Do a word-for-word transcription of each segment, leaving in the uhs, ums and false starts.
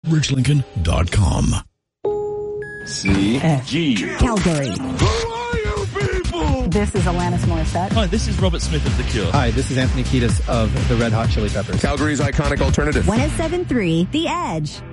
rich lincoln dot com. C G Calgary. Who are you people? This is Alanis Morissette. Hi, this is Robert Smith of The Cure. Hi, this is Anthony Kiedis of the Red Hot Chili Peppers. Calgary's iconic alternative. one oh seven point three The Edge.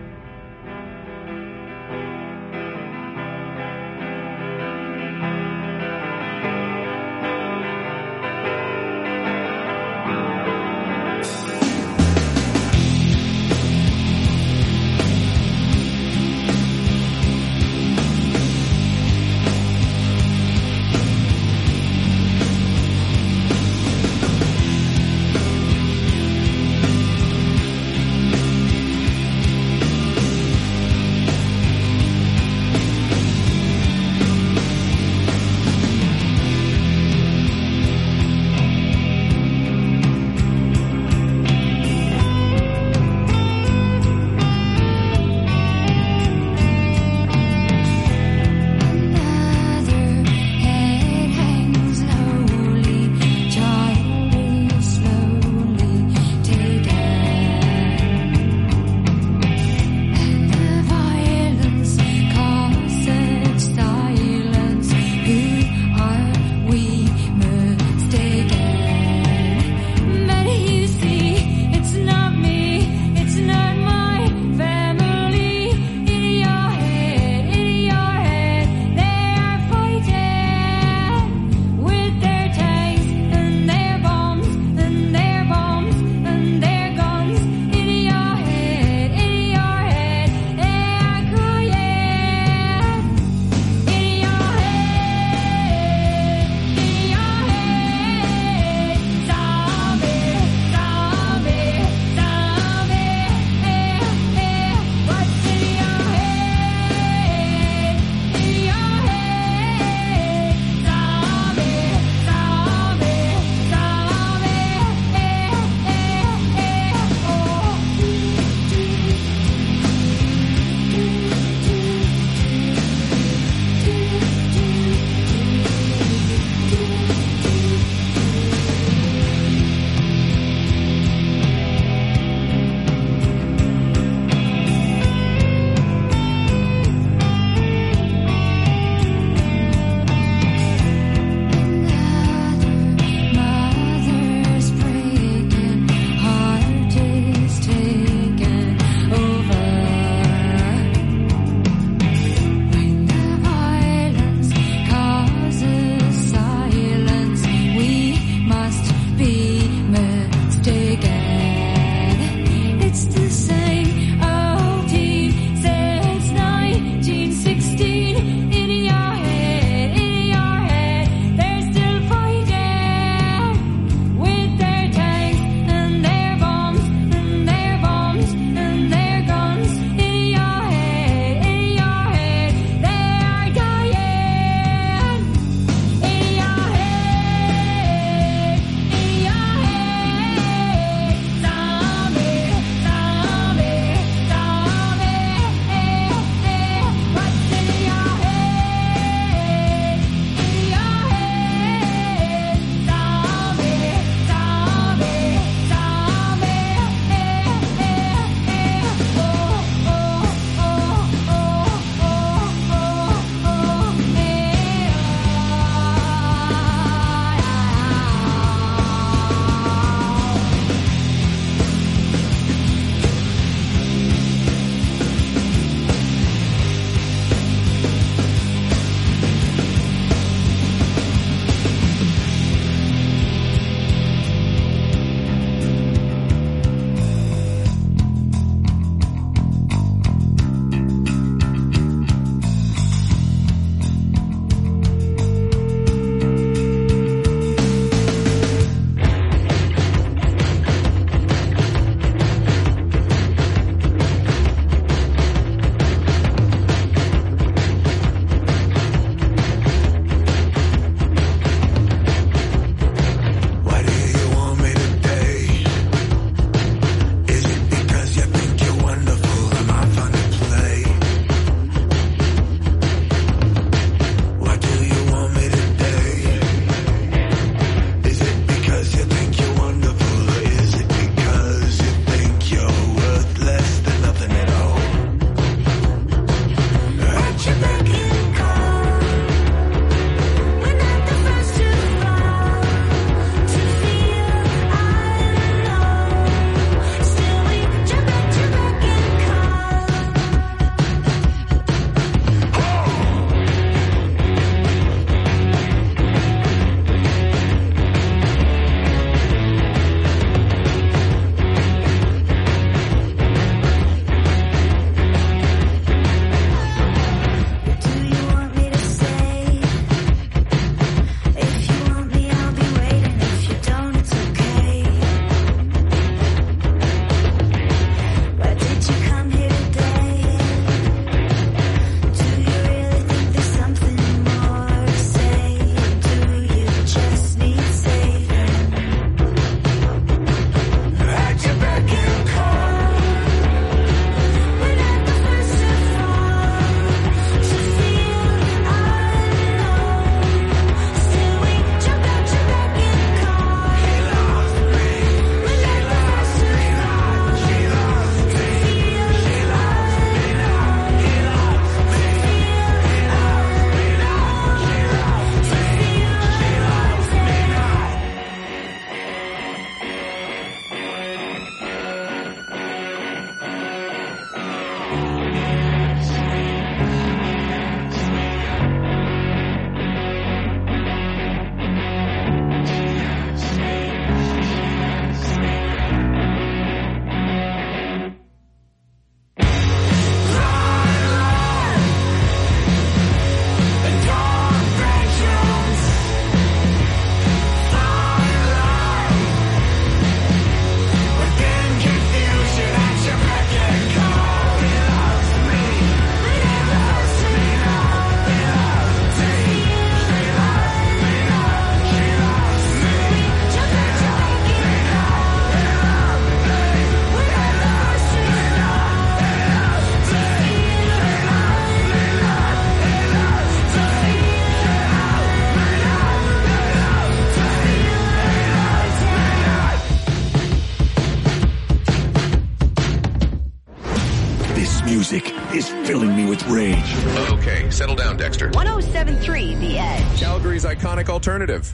music is filling me with rage. Okay, settle down, Dexter. one oh seven point three The Edge. Calgary's iconic alternative.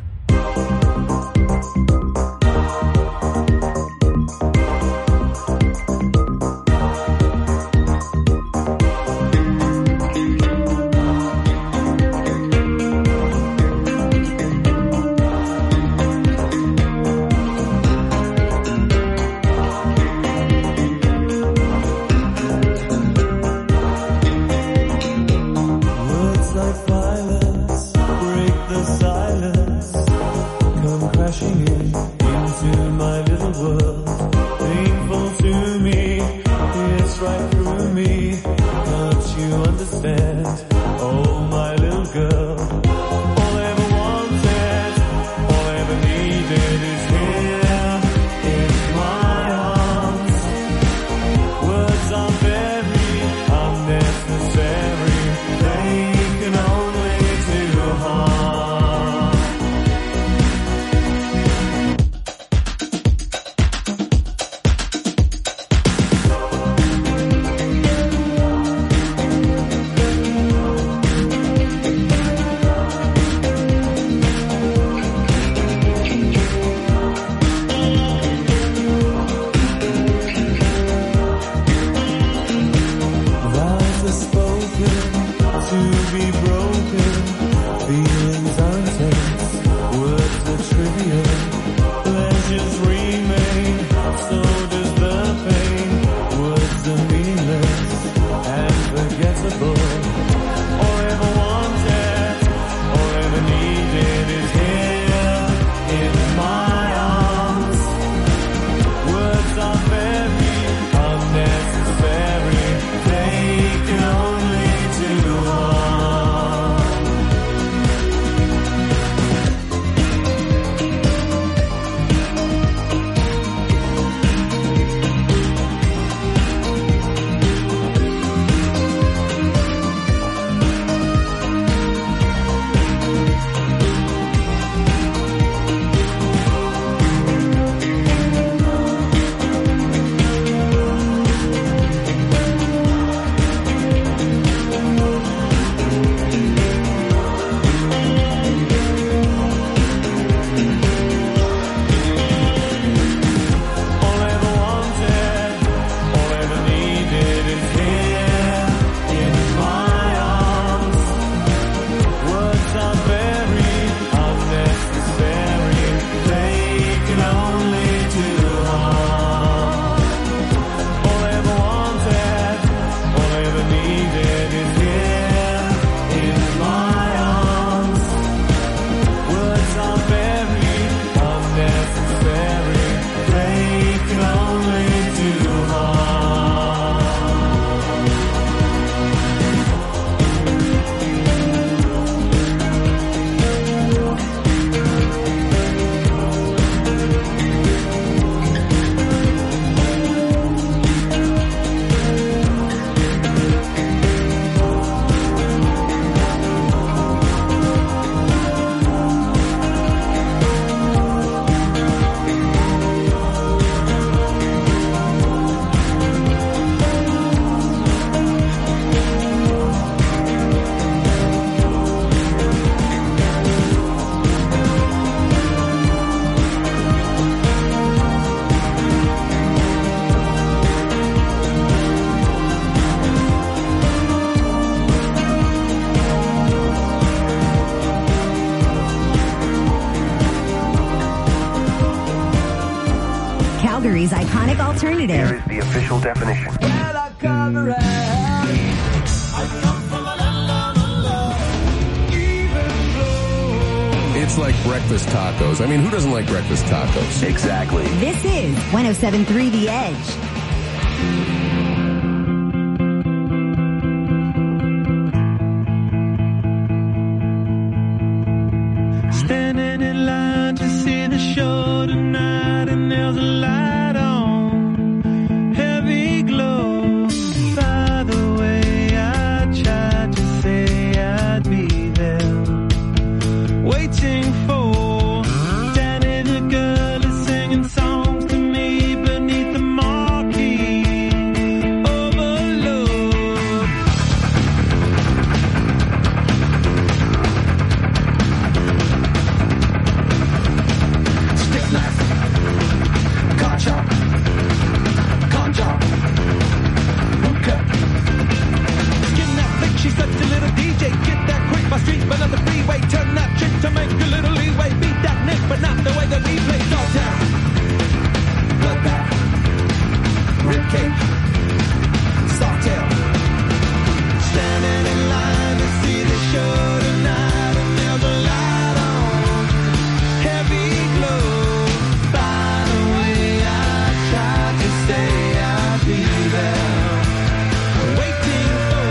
Calgary's iconic alternative. Here is the official definition. Well, I come around. I come from a land down under. Even though It's like breakfast tacos. I mean, who doesn't like breakfast tacos? Exactly. This is one oh seven point three The Edge. standing in line to see the show tonight, and there's a light on, heavy glow. By the way, I tried to say I'd be there, waiting for Danny the girl is singing songs to me beneath the marquee overlook. Stick knife, car chop, car chop, hookah. Skin that flick, she's such a little D J. Get that quick, my street, but not the freeway. Turn that trick to make a little leeway. Beat that nick, but not the way that we play. Dog down, bloodbath, ribcage, sawtail. Standing in line to see the show tonight, and there's a light on, heavy glow. By the way, I tried to say I'd be there, waiting for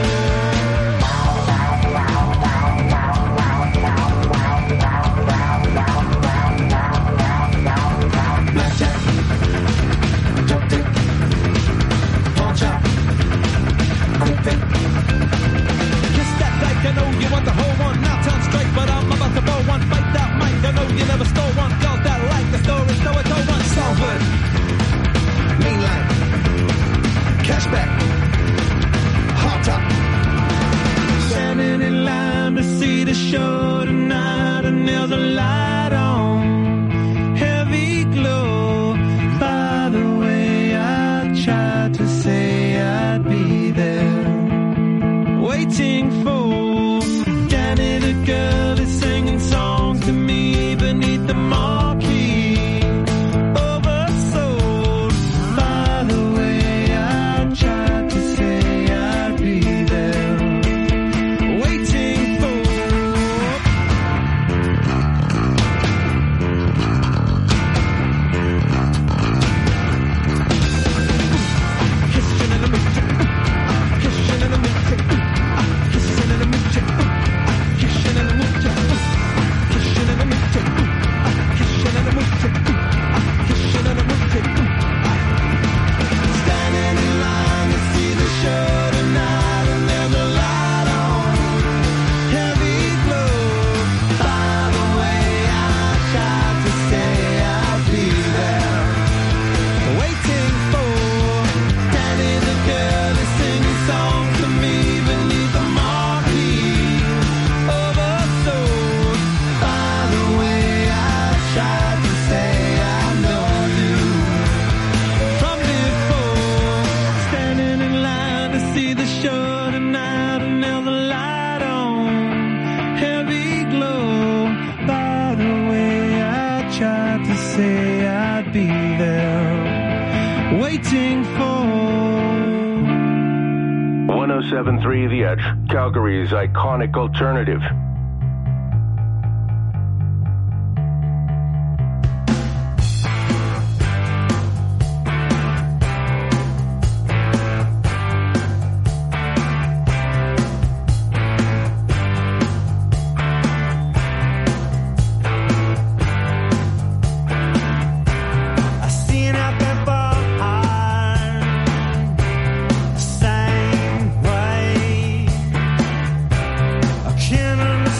blackjack, dope dick, pawn shop, quick pick. Kiss that dyke, I know you want the whole one. Now turn straight, but I'm about to blow one. Fight that mic, I know you never stole one. Girls that like the story, so I told one. Salford, mean line, cashback, hot top. Standing in line to see the show tonight, and there's a light on, heavy glow. By the way, I tried to say I'd be there, waiting for Danny the girl is singing songs to me beneath the marquee oversold. By the way, I tried to say I'd be there, waiting for kissing in the moochie, kissing in the moochie, kissing in the moochie, kissing in the moochie, kissing in the moochie, kissing in the moochie, kissing in the moochie. Standing in line to see the show tonight, and there's a light on, heavy glow. By the way, I tried to say I'd be there, waiting for Danny the girl is singing songs to me beneath the marquee oversold. By the way, I tried to say I know you from before. Standing in line to see the show tonight, and there's a light on, heavy glow. By the way, I tried to say I'd be there, waiting for one oh seven point three The Edge, Calgary's iconic alternative. I seen out that bar, same way. I can't understand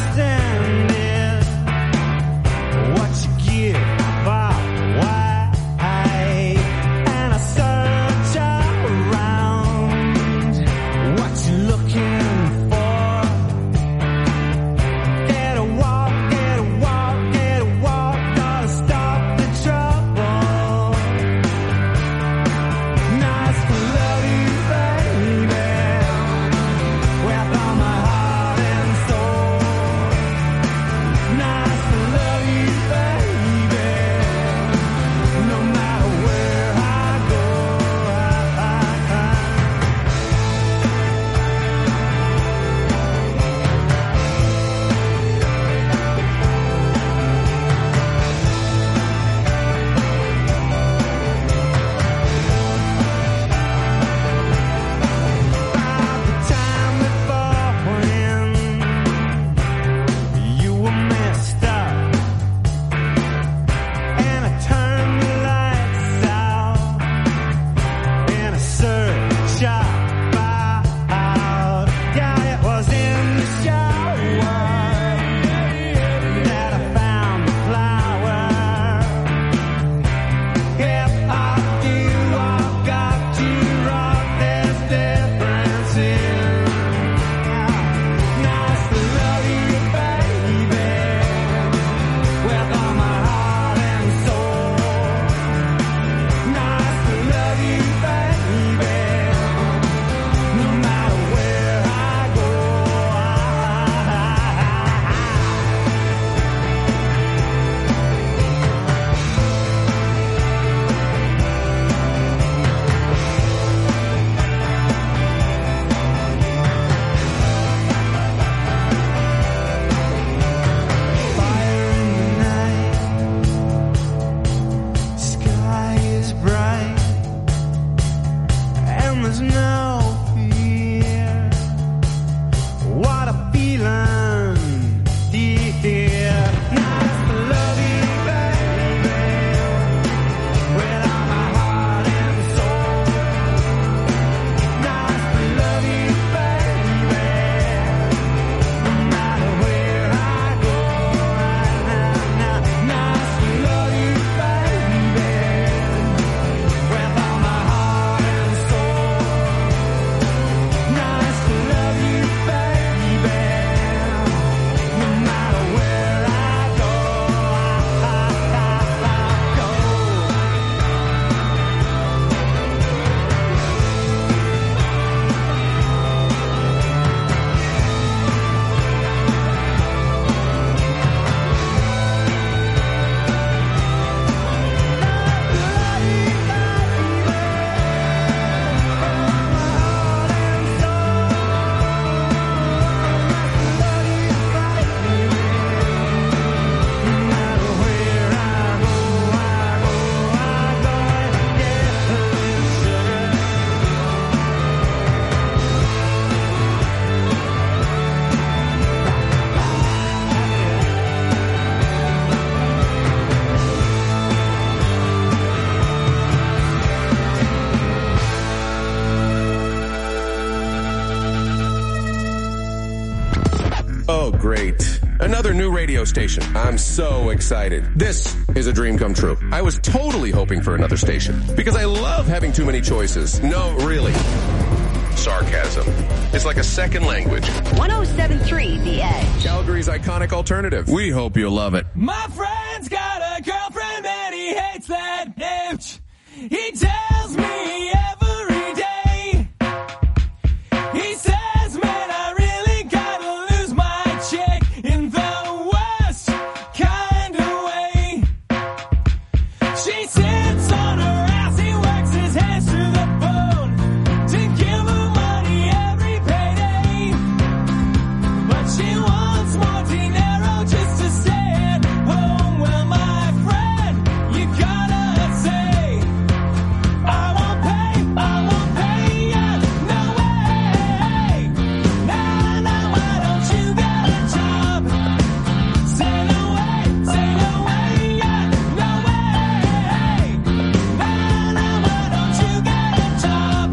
great. Another new radio station. I'm so excited. This is a dream come true. I was totally hoping for another station because I love having too many choices. No, really. Sarcasm. It's like a second language. one oh seven point three The Edge. Calgary's iconic alternative. We hope you'll love it. My friend's got a girlfriend and he hates that bitch. He tells me every day. He says, man, I really gotta lose my chick in the worst kind of way. She sits on her ass, he works his hands to the bone to give her money every payday. But she wants more dinero just to stay at home. Well, my friend, you gotta say, I won't pay, I won't pay ya, no way. Nah, nah, why don't you get a job? Say no way, say no way, yeah, no way. Nah, nah, why don't you get a job?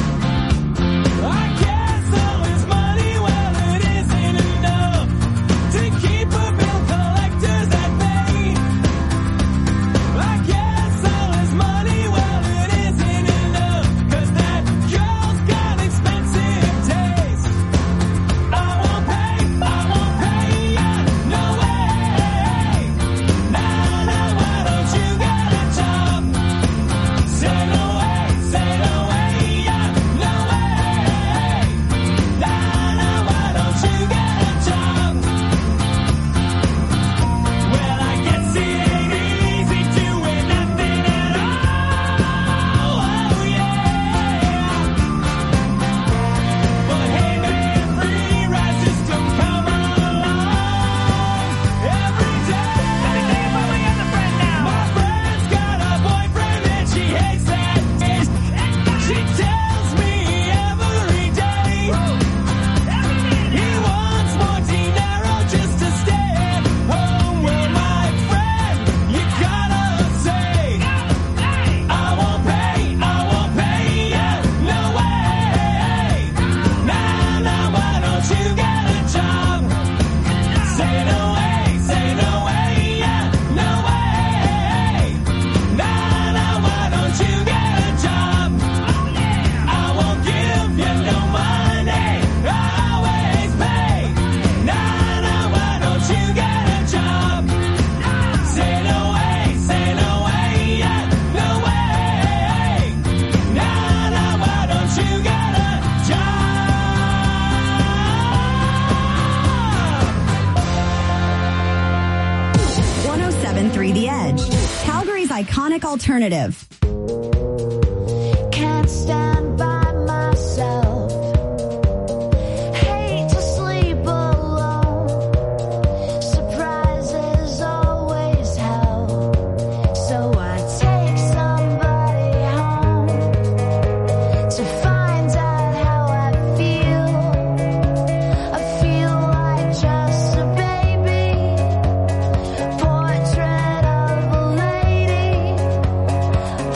I guess all his money, well, it isn't enough to keep her bill collectors at bay. I guess all his money, well, it isn't enough, 'cause that girl's got expensive taste. I won't pay, I won't pay ya, no way. Nah, nah, why don't you get a job? Say no way, say no way, yeah, no way. Nah, nah, why don't you get a job? Well, I guess it ain't easy doing nothing at all. Oh, yeah. But hey, man, free rides just don't come along every day. Let me tell you about my other friend now. My friend's got a boyfriend and she hates that bitch. She tells me every day he wants more dinero just to stay at home. Well, my friend, you gotta say, I won't pay, I won't pay ya, no way. Nah, nah, why don't you get a job? Say no way, say no way, yeah, no way. Nah, nah, why don't you get a job? I won't give you no money, I always pay. Nah, nah, why don't you get a job? Say no way, say no way, yeah, no way. Nah, nah, why don't you get a job? one oh seven point three The Edge. Calgary's iconic alternative. Can't stand by myself. Hate to sleep alone. Surprises always help. So I take somebody home to find out how I feel. I feel like just a baby. Portrait of a lady.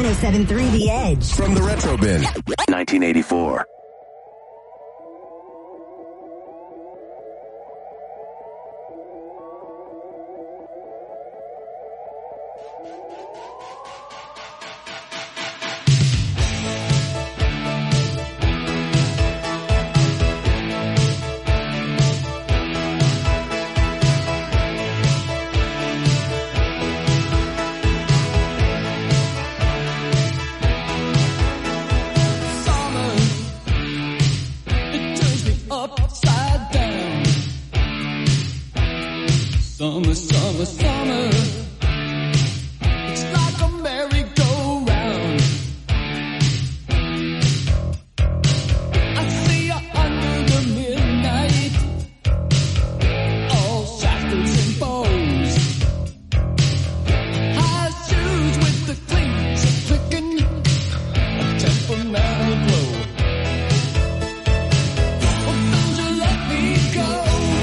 one oh seven point three The Edge. From the Retro Bin. nineteen eighty-four. Summer, summer, summer. It's like a merry-go-round. I see you under the midnight, all shackles and bows. High shoes with the cleats a-clicking, a temperamental glow. Well, don't you let me go.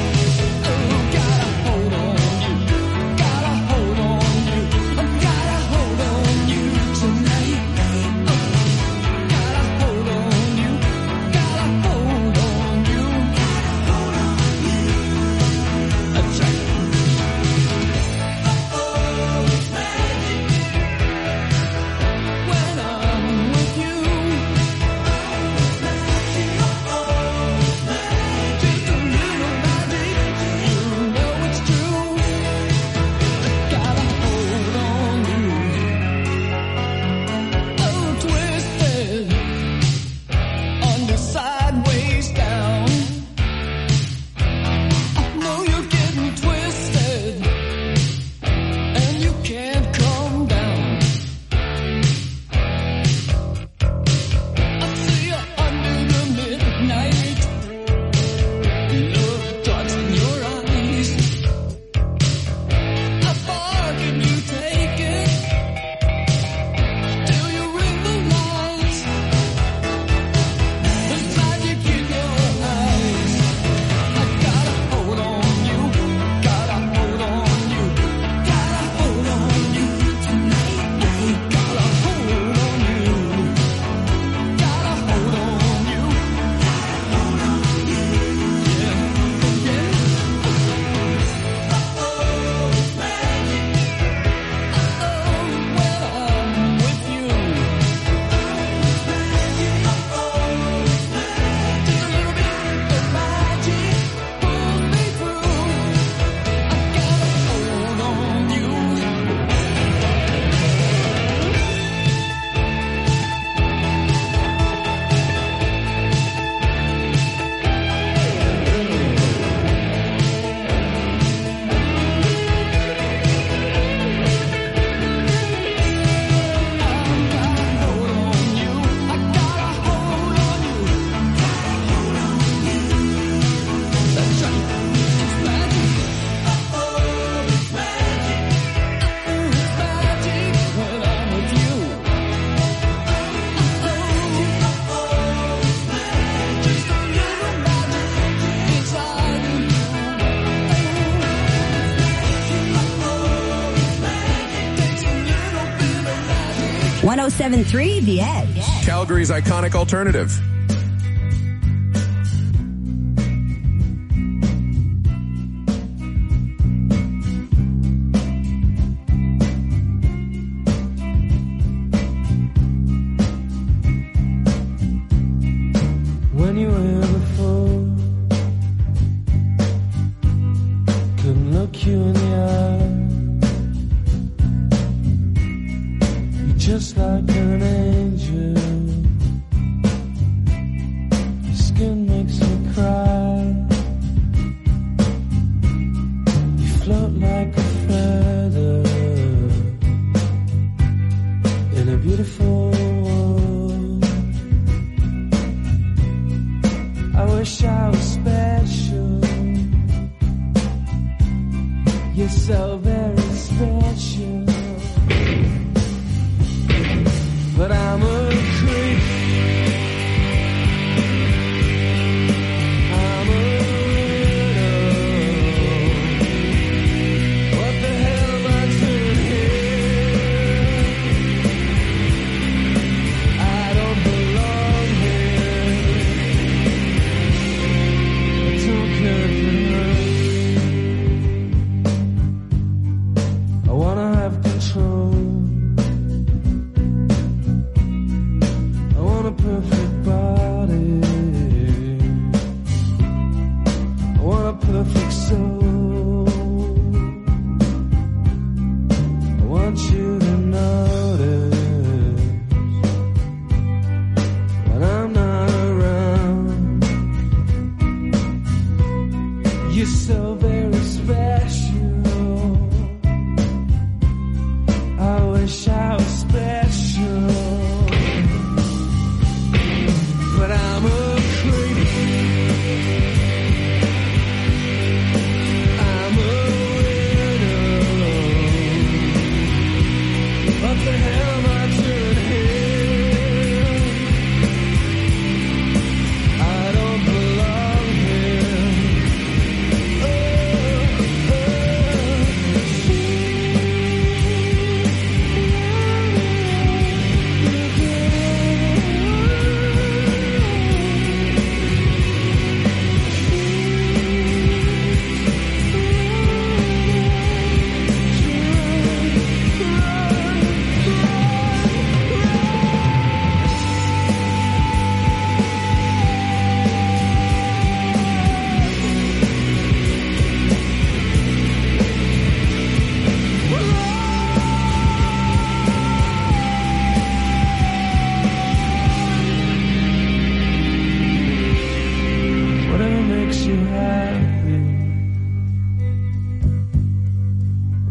one oh seven point three The Edge. Calgary's iconic alternative. When you were here before, couldn't look you in the eye. You're just like an angel. Your skin makes me cry. You float like a feather in a beautiful world. I wish I was special. You're so very special. But I'm a creep. I'm a widow. What the hell am I doing here?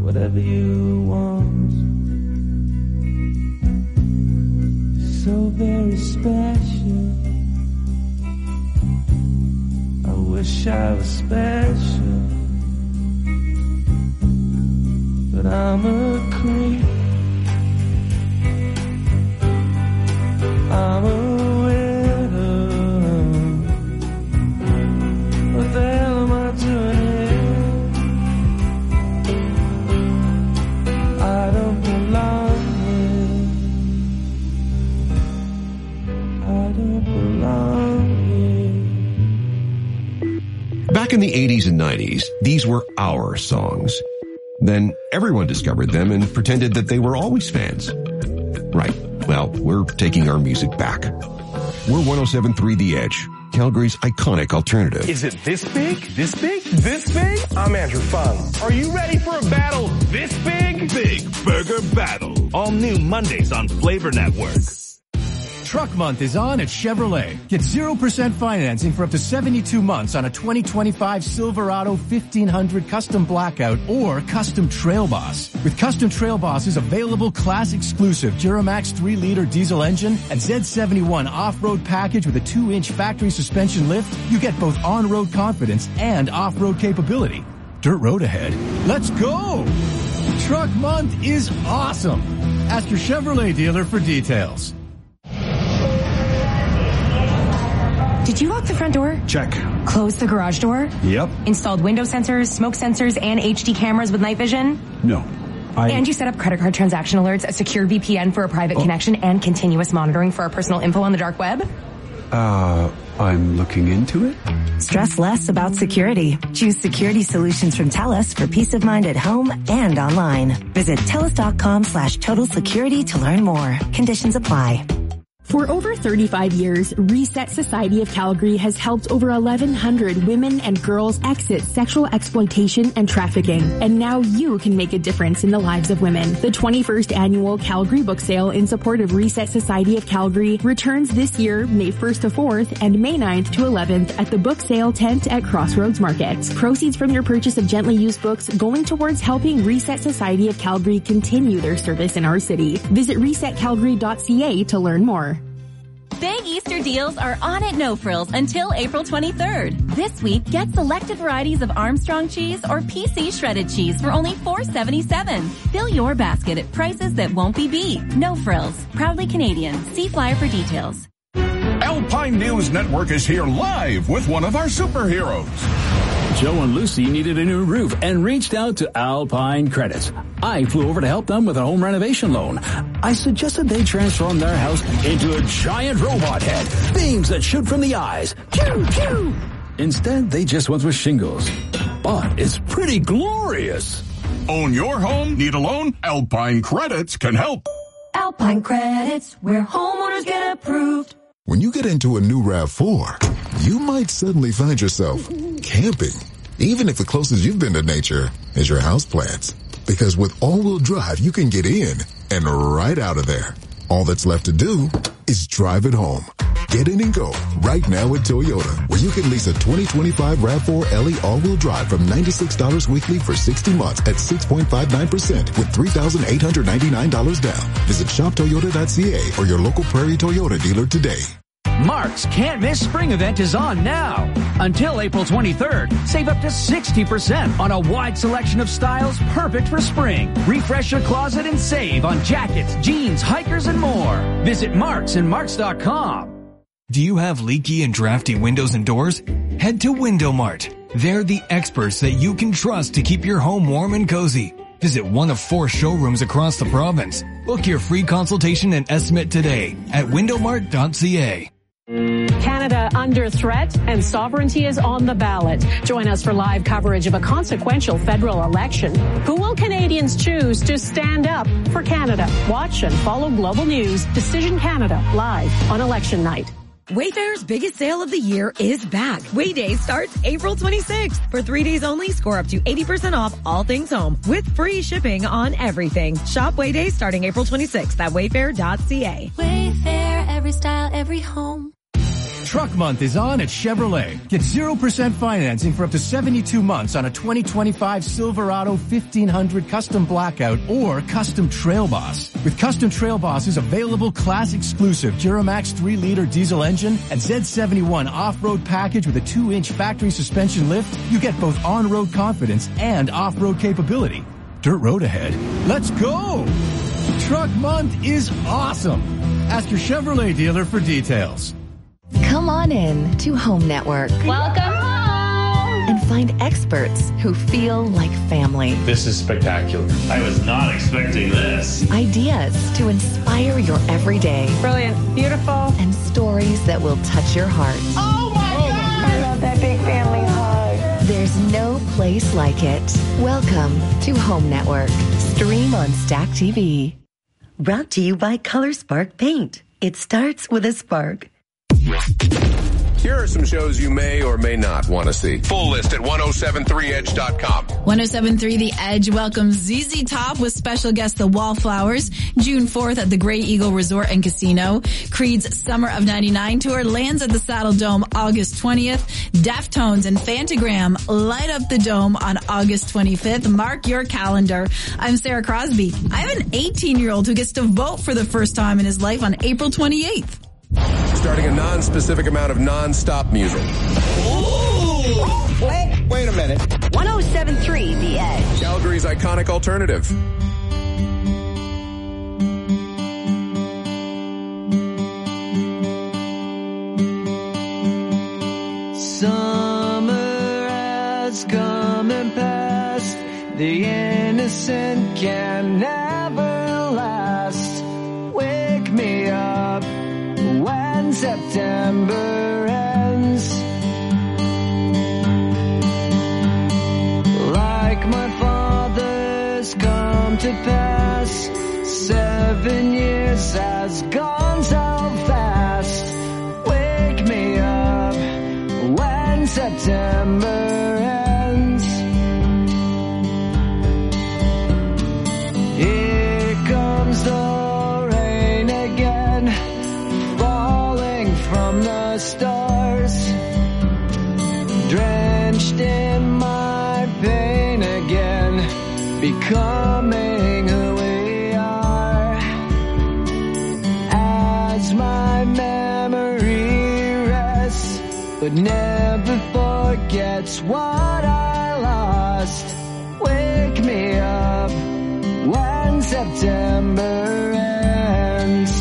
whatever you want. So very special. I wish I was special, but I'm a creep. I'm a widow. What the hell am I doing here? I don't belong here. I don't belong here. Back in the eighties and nineties, these were our songs. Then everyone discovered them and pretended that they were always fans. Right. Well, we're taking our music back. We're one oh seven point three The Edge, Calgary's iconic alternative. Is it this big? This big? This big? I'm Andrew Fung. Are you ready for a battle this big? Big Burger Battle. All new Mondays on Flavor Network. Truck Month is on at Chevrolet. Get zero percent financing for up to seventy-two months on a twenty twenty-five Silverado fifteen hundred Custom Blackout or Custom Trail Boss. With Custom Trail Boss's available class-exclusive Duramax three liter diesel engine and Z seventy-one off-road package with a two inch factory suspension lift, you get both on-road confidence and off-road capability. Dirt road ahead. Let's go! Truck Month is awesome. Ask your Chevrolet dealer for details. Did you lock the front door? Check. Close the garage door? Yep. Installed window sensors, smoke sensors, and H D cameras with night vision? No. I... And you set up credit card transaction alerts, a secure V P N for a private oh. connection, and continuous monitoring for our personal info on the dark web? Uh, I'm looking into it. Stress less about security. Choose security solutions from TELUS for peace of mind at home and online. Visit TELUS.com slash total security to learn more. Conditions apply. For over thirty-five years, Reset Society of Calgary has helped over eleven hundred women and girls exit sexual exploitation and trafficking. And now you can make a difference in the lives of women. The twenty-first annual Calgary Book Sale in support of Reset Society of Calgary returns this year, May first to fourth and May ninth to eleventh at the Book Sale tent at Crossroads Market. Proceeds from your purchase of gently used books going towards helping Reset Society of Calgary continue their service in our city. Visit reset calgary dot c a to learn more. Big Easter deals are on at No Frills until April twenty-third. This week, get selected varieties of Armstrong cheese or P C shredded cheese for only four dollars and seventy-seven cents. Fill your basket at prices that won't be beat. No Frills. Proudly Canadian. See flyer for details. Alpine News Network is here live with one of our superheroes. Joe and Lucy needed a new roof and reached out to Alpine Credits. I flew over to help them with a home renovation loan. I suggested they transform their house into a giant robot head, beams that shoot from the eyes. Pew, pew. Instead, they just went with shingles. But it's pretty glorious. Own your home? Need a loan? Alpine Credits can help. Alpine Credits, where homeowners get approved. When you get into a new RAV four, you might suddenly find yourself camping, even if the closest you've been to nature is your houseplants. Because with all-wheel drive, you can get in and right out of there. All that's left to do is drive it home. Get in and go right now at Toyota, where you can lease a twenty twenty-five RAV four L E all-wheel drive from ninety-six dollars weekly for sixty months at six point five nine percent with three thousand eight hundred ninety-nine dollars down. Visit shop toyota dot c a or your local Prairie Toyota dealer today. Mark's Can't Miss Spring event is on now. Until April twenty-third, save up to sixty percent on a wide selection of styles perfect for spring. Refresh your closet and save on jackets, jeans, hikers, and more. Visit Marks and Marks dot com. Do you have leaky and drafty windows and doors? Head to Window Mart. They're the experts that you can trust to keep your home warm and cozy. Visit one of four showrooms across the province. Book your free consultation and estimate today at window mart dot c a. Canada under threat and sovereignty is on the ballot. Join us for live coverage of a consequential federal election. Who will Canadians choose to stand up for Canada? Watch and follow Global News Decision Canada live on election night. Wayfair's biggest sale of the year is back. Wayday starts April twenty-sixth. For three days only, score up to eighty percent off all things home with free shipping on everything. Shop Wayday starting April twenty-sixth at wayfair dot c a. Wayfair, every style, every home. Truck Month is on at Chevrolet. Get zero percent financing for up to seventy-two months on a twenty twenty-five Silverado fifteen hundred Custom Blackout or Custom Trail Boss. With Custom Trail Boss's available class-exclusive Duramax three liter diesel engine and Z seventy-one off-road package with a two inch factory suspension lift, you get both on-road confidence and off-road capability. Dirt road ahead. Let's go! Truck Month is awesome. Ask your Chevrolet dealer for details. Come on in to Home Network. Welcome home! And find experts who feel like family. This is spectacular. I was not expecting this. Ideas to inspire your everyday. Brilliant. Beautiful. And stories that will touch your heart. Oh my oh God! I love that big family hug. There's no place like it. Welcome to Home Network. Stream on Stack T V. Brought to you by Color Spark Paint. It starts with a spark. Here are some shows you may or may not want to see. Full list at ten seventy-three edge dot com. ten seventy-three The Edge welcomes Z Z Top with special guest The Wallflowers, June fourth at the Grey Eagle Resort and Casino. Creed's Summer of ninety-nine tour lands at the Saddle Dome August twentieth. Deftones and Fantagram light up the Dome on August twenty-fifth. Mark your calendar. I'm Sarah Crosby. I have an eighteen-year-old who gets to vote for the first time in his life on April twenty-eighth. Starting a non-specific amount of non-stop music. Ooh! Wait, wait a minute. ten seventy-three The Edge. Calgary's iconic alternative. Summer has come and passed. The innocent can never last. Wake me up when September ends. Like my father's come to pass, seven years has gone so fast. Wake me up when September ends. Here comes the rain again, falling from the stars, drenched in my pain again, becoming who we are. As my memory rests, but never forgets what I lost. Wake me up when September ends.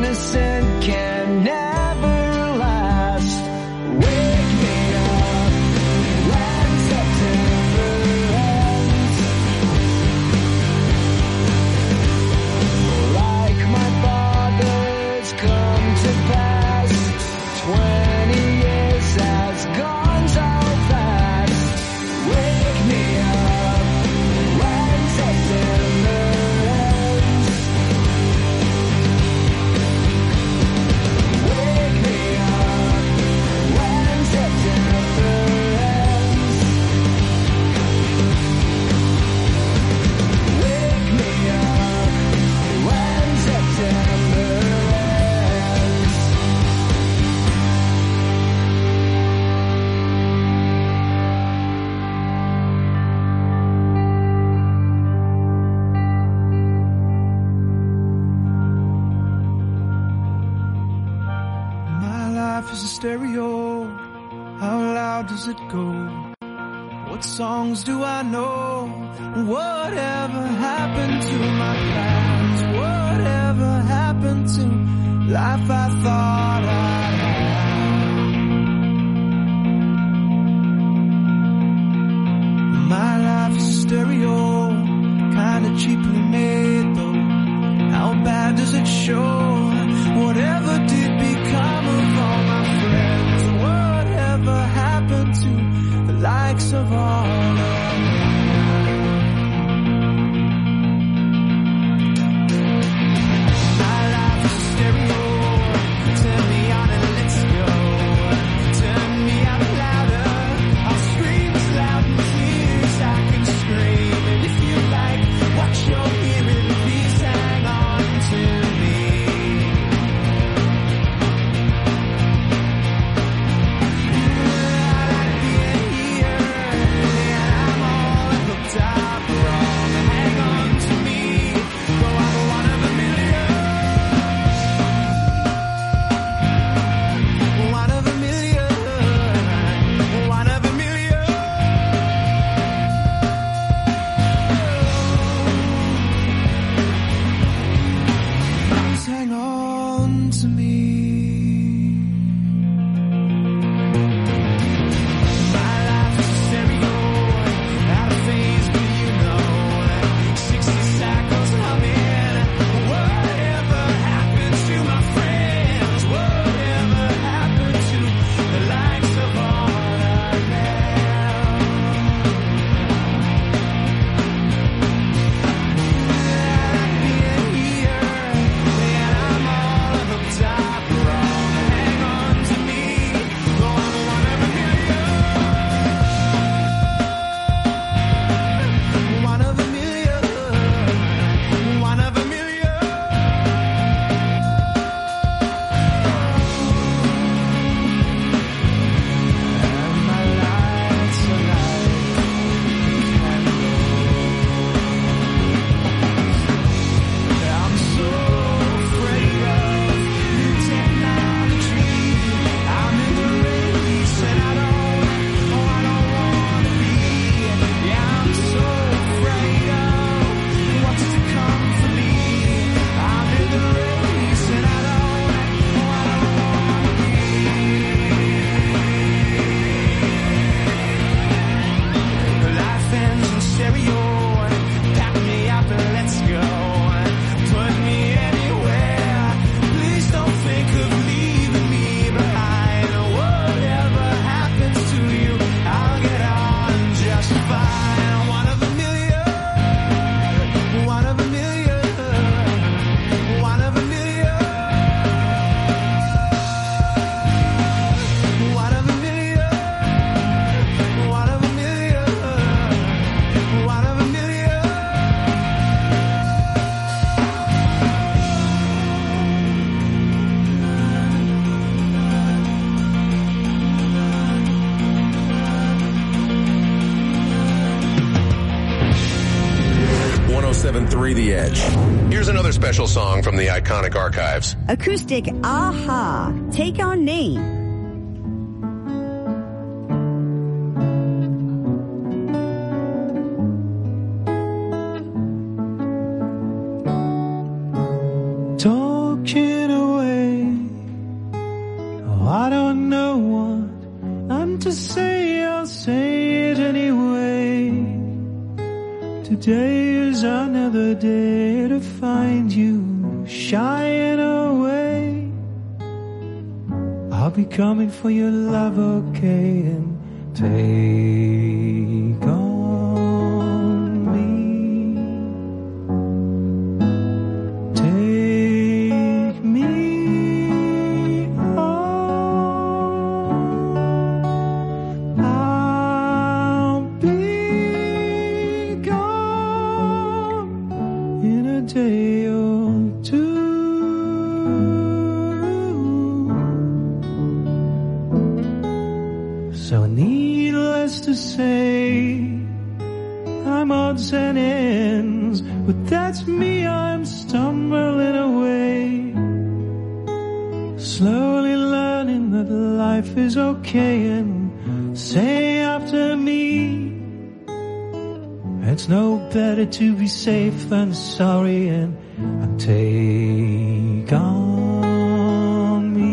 innocent can never last. Wake me up when September ends. Like my father's come to pass, twenty years has gone so fast. Wake me up when September ends. Wake me up when September ends. Wake me up when September ends. My life is a stereo. How loud does it go? What songs do I know? Whatever happened to my plans? Whatever happened to life I thought I'd have? My life is a stereo, kinda cheaply made though. How bad does it show? Whatever did become of all my friends? Whatever happened to the likes of all of them? My life is a stereo. Turn me on and let's go. Turn me up louder. I'll scream as loud and clear as I can scream. And if you like what you're hearing, please hang on to me. Hang on to me. My life is a stereo, out of phase, but you know, sixty cycles humming. Whatever happened to my friends? Whatever happened to the likes of all of them? Being here. one oh seven point three The Edge. Here's another special song from the iconic archives. Acoustic Aha, Take on Name. Talking away I don't know what I'm to say, I'll say it anyway. Today is another day to find you shying away. I'll be coming for your love, okay, and take on me. Take me on. I'll be gone in a day or two. So needless to say, I'm odds and ends, but that's me, I'm stumbling away. Slowly learning that life is okay, and say after me, it's no better to be safe than sorry, and, and take on me.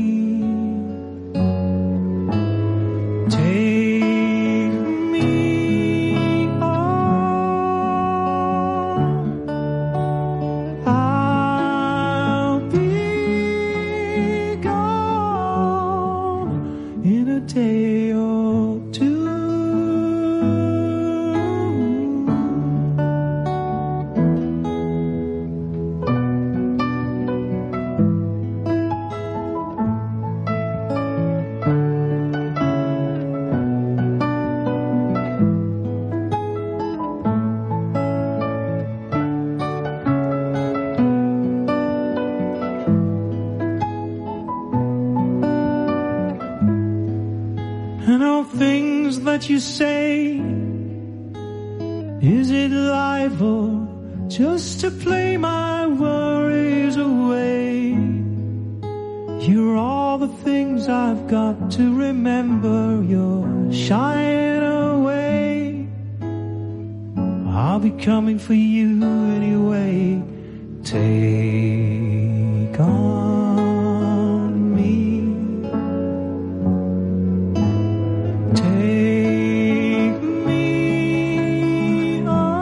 Take me on. I'll be gone in a day or two. And all things that you say, is it life or just to play my worries away? You're all the things I've got to remember, you're shying away. I'll be coming for you anyway. Take on me. Take me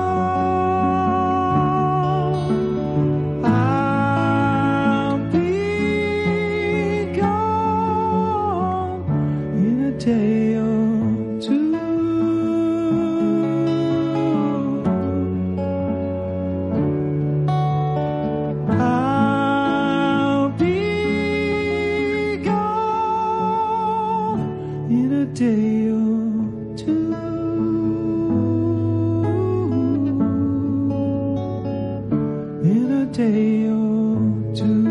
on. I'll be gone in a day or two. I'll be gone in a day or two. In a day or two.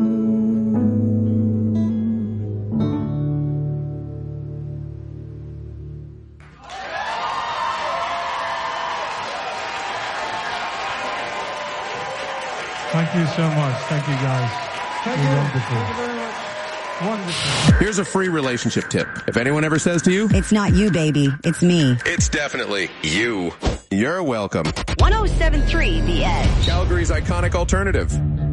Thank you so much. Thank you, guys. Thank You're you. wonderful. Thank you very much. Wonderful. Here's a free relationship tip. If anyone ever says to you, It's not you, baby. It's me. it's definitely you. You're welcome. one oh seven point three The Edge. Calgary's iconic alternative.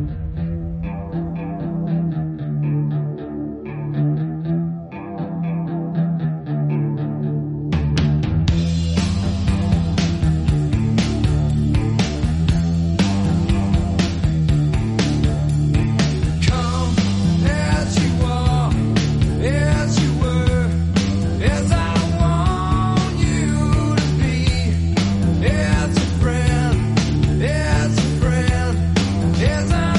Come as you are, as you were, as I want you to be, as a friend, as a friend, as I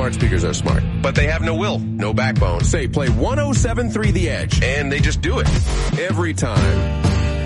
smart speakers are smart, but they have no will, no backbone. Say, play one oh seven point three The Edge, and they just do it. Every time.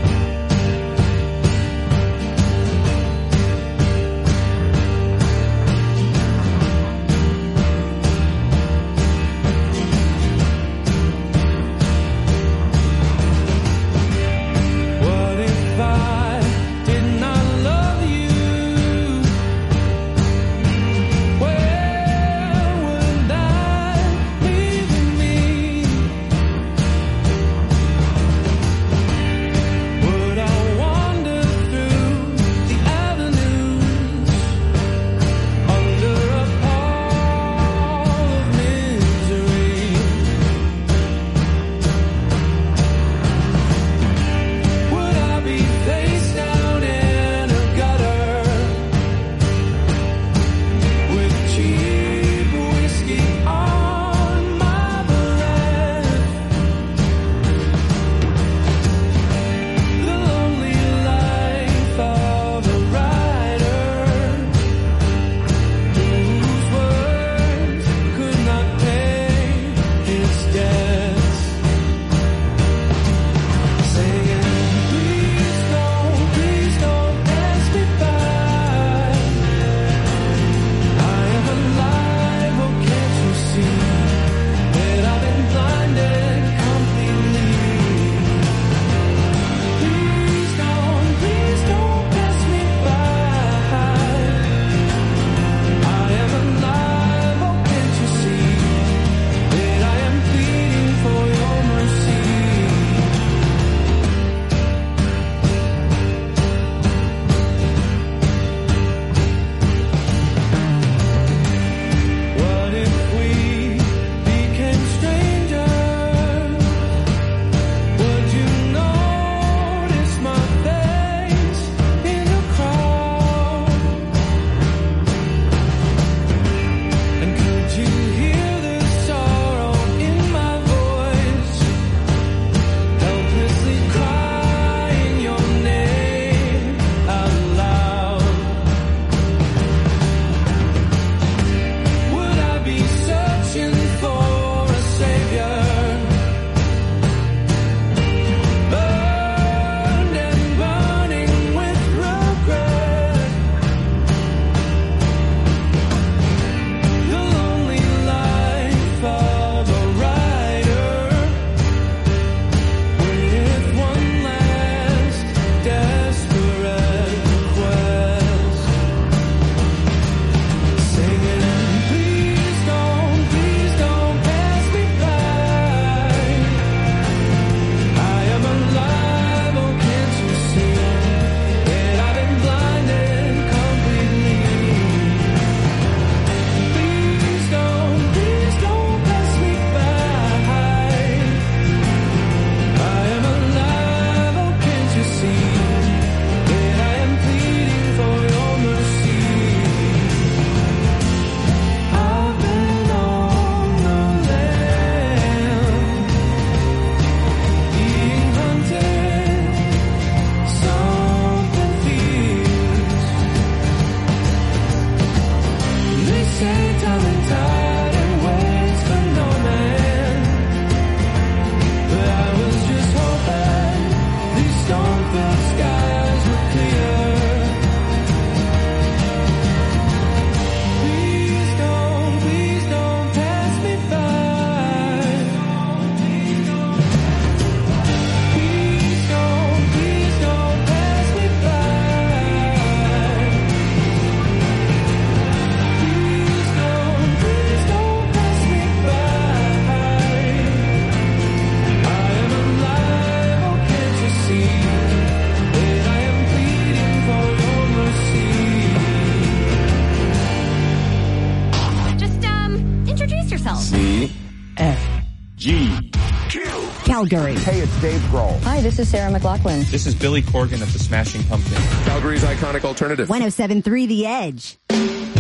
Calgary. Hey, it's Dave Grohl. Hi, this is Sarah McLachlan. This is Billy Corgan of the Smashing Pumpkins. Calgary's iconic alternative. one oh seven point three The Edge.